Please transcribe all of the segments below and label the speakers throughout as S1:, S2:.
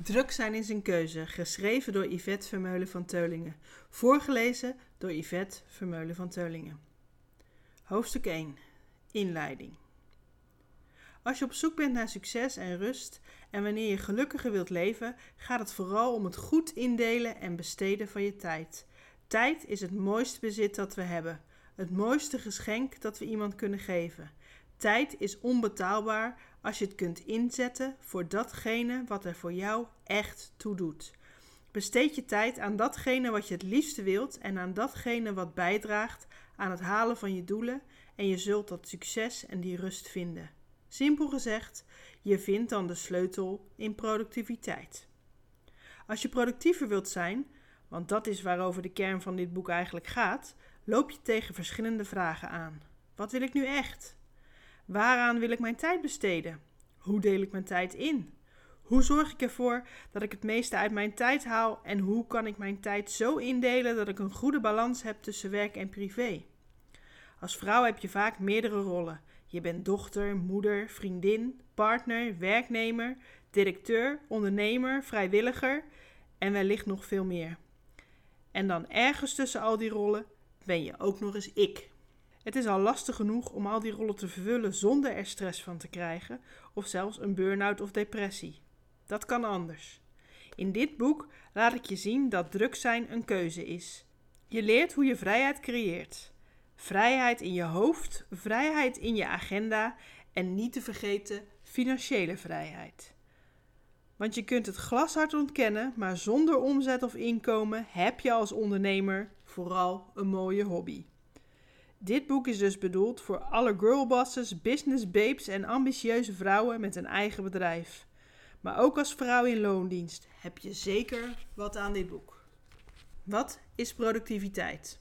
S1: Druk zijn is een keuze, geschreven door Yvette Vermeulen van Teulingen. Voorgelezen door Yvette Vermeulen van Teulingen. Hoofdstuk 1. Inleiding. Als je op zoek bent naar succes en rust en wanneer je gelukkiger wilt leven, gaat het vooral om het goed indelen en besteden van je tijd. Tijd is het mooiste bezit dat we hebben. Het mooiste geschenk dat we iemand kunnen geven. Tijd is onbetaalbaar als je het kunt inzetten voor datgene wat er voor jou echt toe doet. Besteed je tijd aan datgene wat je het liefste wilt en aan datgene wat bijdraagt aan het halen van je doelen en je zult dat succes en die rust vinden. Simpel gezegd, je vindt dan de sleutel in productiviteit. Als je productiever wilt zijn, want dat is waarover de kern van dit boek eigenlijk gaat, loop je tegen verschillende vragen aan. Wat wil ik nu echt? Waaraan wil ik mijn tijd besteden? Hoe deel ik mijn tijd in? Hoe zorg ik ervoor dat ik het meeste uit mijn tijd haal en hoe kan ik mijn tijd zo indelen dat ik een goede balans heb tussen werk en privé? Als vrouw heb je vaak meerdere rollen. Je bent dochter, moeder, vriendin, partner, werknemer, directeur, ondernemer, vrijwilliger en wellicht nog veel meer. En dan ergens tussen al die rollen ben je ook nog eens ik. Het is al lastig genoeg om al die rollen te vervullen zonder er stress van te krijgen of zelfs een burn-out of depressie. Dat kan anders. In dit boek laat ik je zien dat druk zijn een keuze is. Je leert hoe je vrijheid creëert. Vrijheid in je hoofd, vrijheid in je agenda en niet te vergeten financiële vrijheid. Want je kunt het glashard ontkennen, maar zonder omzet of inkomen heb je als ondernemer vooral een mooie hobby. Dit boek is dus bedoeld voor alle girlbosses, business babes en ambitieuze vrouwen met een eigen bedrijf. Maar ook als vrouw in loondienst heb je zeker wat aan dit boek. Wat is productiviteit?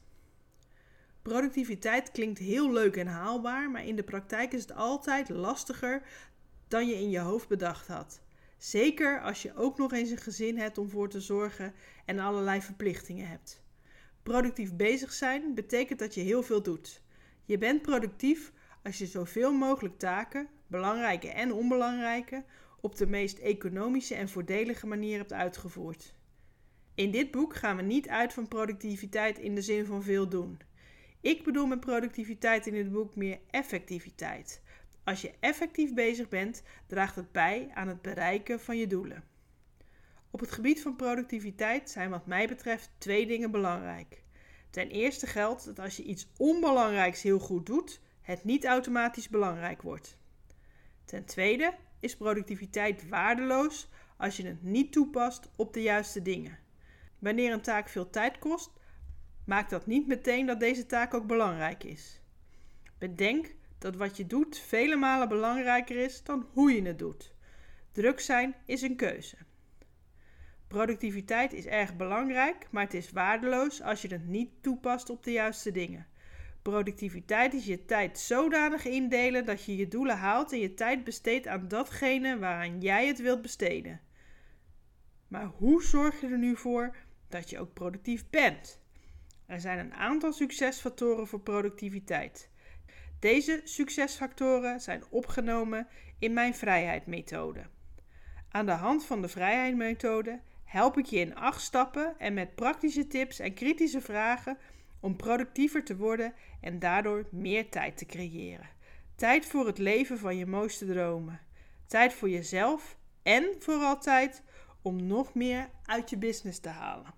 S1: Productiviteit klinkt heel leuk en haalbaar, maar in de praktijk is het altijd lastiger dan je in je hoofd bedacht had. Zeker als je ook nog eens een gezin hebt om voor te zorgen en allerlei verplichtingen hebt. Productief bezig zijn betekent dat je heel veel doet. Je bent productief als je zoveel mogelijk taken, belangrijke en onbelangrijke, op de meest economische en voordelige manier hebt uitgevoerd. In dit boek gaan we niet uit van productiviteit in de zin van veel doen. Ik bedoel met productiviteit in dit boek meer effectiviteit. Als je effectief bezig bent, draagt het bij aan het bereiken van je doelen. Op het gebied van productiviteit zijn wat mij betreft 2 dingen belangrijk. Ten eerste geldt dat als je iets onbelangrijks heel goed doet, het niet automatisch belangrijk wordt. Ten tweede is productiviteit waardeloos als je het niet toepast op de juiste dingen. Wanneer een taak veel tijd kost, maakt dat niet meteen dat deze taak ook belangrijk is. Bedenk dat wat je doet vele malen belangrijker is dan hoe je het doet. Druk zijn is een keuze. Productiviteit is erg belangrijk, maar het is waardeloos als je het niet toepast op de juiste dingen. Productiviteit is je tijd zodanig indelen dat je je doelen haalt en je tijd besteedt aan datgene waaraan jij het wilt besteden. Maar hoe zorg je er nu voor dat je ook productief bent? Er zijn een aantal succesfactoren voor productiviteit. Deze succesfactoren zijn opgenomen in mijn vrijheid-methode. Aan de hand van de vrijheid-methode help ik je in 8 stappen en met praktische tips en kritische vragen om productiever te worden en daardoor meer tijd te creëren. Tijd voor het leven van je mooiste dromen. Tijd voor jezelf en vooral tijd om nog meer uit je business te halen.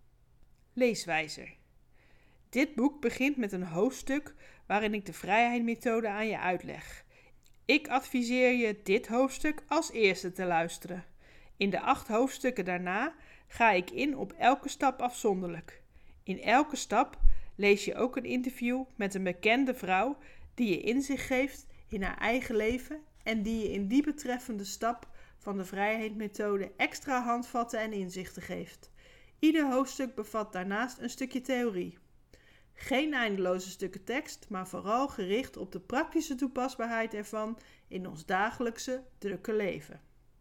S1: Leeswijzer. Dit boek begint met een hoofdstuk waarin ik de vrijheid-methode aan je uitleg. Ik adviseer je dit hoofdstuk als eerste te luisteren. In de 8 hoofdstukken daarna ga ik in op elke stap afzonderlijk. In elke stap lees je ook een interview met een bekende vrouw die je inzicht geeft in haar eigen leven en die je in die betreffende stap van de vrijheid-methode extra handvatten en inzichten geeft. Ieder hoofdstuk bevat daarnaast een stukje theorie. Geen eindeloze stukken tekst, maar vooral gericht op de praktische toepasbaarheid ervan in ons dagelijkse drukke leven.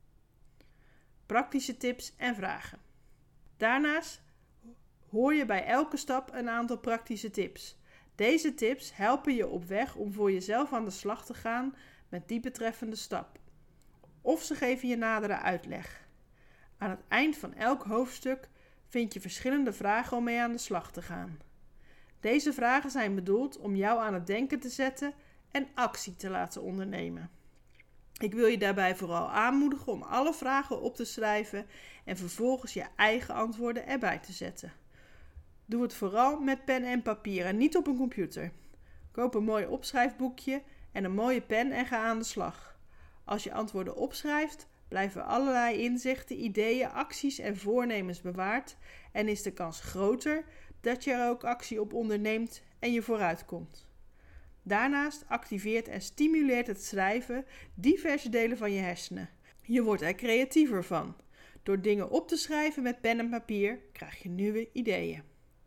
S1: Praktische tips en vragen. Daarnaast hoor je bij elke stap een aantal praktische tips. Deze tips helpen je op weg om voor jezelf aan de slag te gaan met die betreffende stap. Of ze geven je nadere uitleg. Aan het eind van elk hoofdstuk vind je verschillende vragen om mee aan de slag te gaan. Deze vragen zijn bedoeld om jou aan het denken te zetten en actie te laten ondernemen. Ik wil je daarbij vooral aanmoedigen om alle vragen op te schrijven en vervolgens je eigen antwoorden erbij te zetten. Doe het vooral met pen en papier en niet op een computer. Koop een mooi opschrijfboekje en een mooie pen en ga aan de slag. Als je antwoorden opschrijft, blijven allerlei inzichten, ideeën, acties en voornemens bewaard en is de kans groter dat je er ook actie op onderneemt en je vooruitkomt. Daarnaast activeert en stimuleert het schrijven diverse delen van je hersenen. Je wordt er creatiever van. Door dingen op te schrijven met pen en papier krijg je nieuwe ideeën.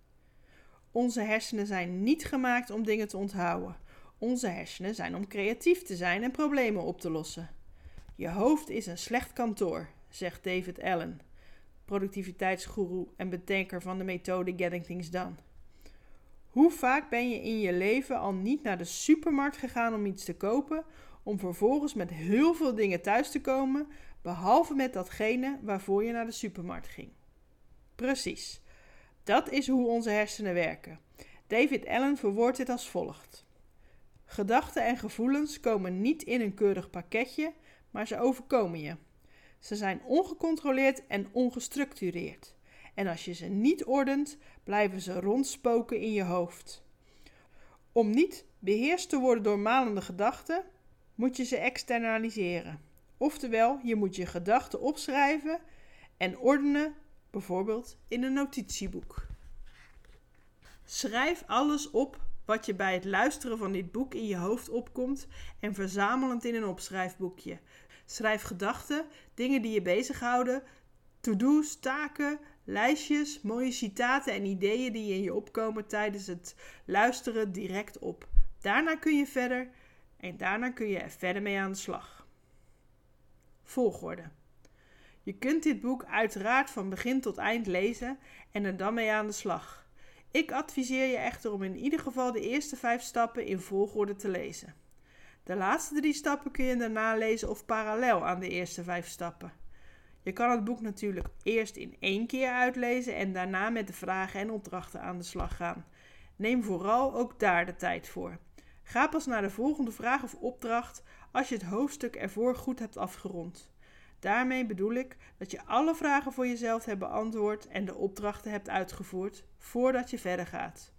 S1: Onze hersenen zijn niet gemaakt om dingen te onthouden. Onze hersenen zijn om creatief te zijn en problemen op te lossen. Je hoofd is een slecht kantoor, zegt David Allen, productiviteitsgoeroe en bedenker van de methode Getting Things Done. Hoe vaak ben je in je leven al niet naar de supermarkt gegaan om iets te kopen, om vervolgens met heel veel dingen thuis te komen, behalve met datgene waarvoor je naar de supermarkt ging? Precies. Dat is hoe onze hersenen werken. David Allen verwoordt dit als volgt. Gedachten en gevoelens komen niet in een keurig pakketje, maar ze overkomen je. Ze zijn ongecontroleerd en ongestructureerd. En als je ze niet ordent, blijven ze rondspoken in je hoofd. Om niet beheerst te worden door malende gedachten, moet je ze externaliseren. Oftewel, je moet je gedachten opschrijven en ordenen, bijvoorbeeld in een notitieboek. Schrijf alles op wat je bij het luisteren van dit boek in je hoofd opkomt en verzamel het in een opschrijfboekje. Schrijf gedachten, dingen die je bezighouden, to-do's, taken, lijstjes, mooie citaten en ideeën die in je opkomen tijdens het luisteren direct op. Daarna kun je er verder mee aan de slag. Volgorde. Je kunt dit boek uiteraard van begin tot eind lezen en er dan mee aan de slag. Ik adviseer je echter om in ieder geval de eerste 5 stappen in volgorde te lezen. De laatste 3 stappen kun je daarna lezen of parallel aan de eerste 5 stappen. Je kan het boek natuurlijk eerst in 1 keer uitlezen en daarna met de vragen en opdrachten aan de slag gaan. Neem vooral ook daar de tijd voor. Ga pas naar de volgende vraag of opdracht als je het hoofdstuk ervoor goed hebt afgerond. Daarmee bedoel ik dat je alle vragen voor jezelf hebt beantwoord en de opdrachten hebt uitgevoerd voordat je verder gaat.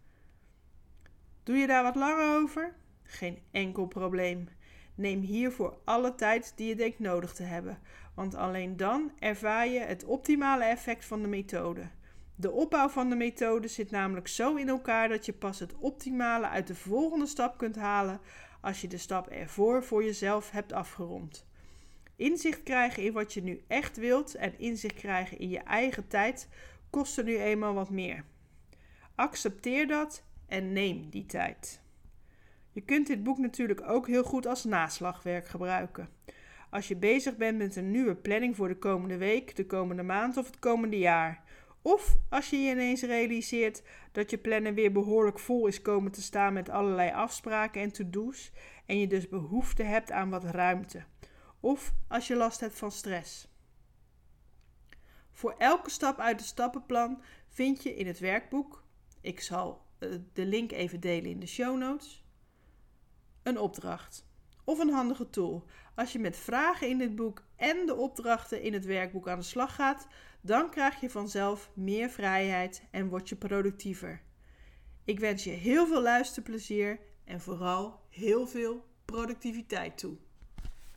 S1: Doe je daar wat langer over? Geen enkel probleem. Neem hiervoor alle tijd die je denkt nodig te hebben, want alleen dan ervaar je het optimale effect van de methode. De opbouw van de methode zit namelijk zo in elkaar dat je pas het optimale uit de volgende stap kunt halen als je de stap ervoor voor jezelf hebt afgerond. Inzicht krijgen in wat je nu echt wilt en inzicht krijgen in je eigen tijd kost er nu eenmaal wat meer. Accepteer dat en neem die tijd. Je kunt dit boek natuurlijk ook heel goed als naslagwerk gebruiken. Als je bezig bent met een nieuwe planning voor de komende week, de komende maand of het komende jaar. Of als je je ineens realiseert dat je planner weer behoorlijk vol is komen te staan met allerlei afspraken en to-do's en je dus behoefte hebt aan wat ruimte. Of als je last hebt van stress. Voor elke stap uit het stappenplan vind je in het werkboek, ik zal de link even delen in de show notes, een opdracht of een handige tool. Als je met vragen in dit boek en de opdrachten in het werkboek aan de slag gaat, dan krijg je vanzelf meer vrijheid en word je productiever. Ik wens je heel veel luisterplezier en vooral heel veel productiviteit toe.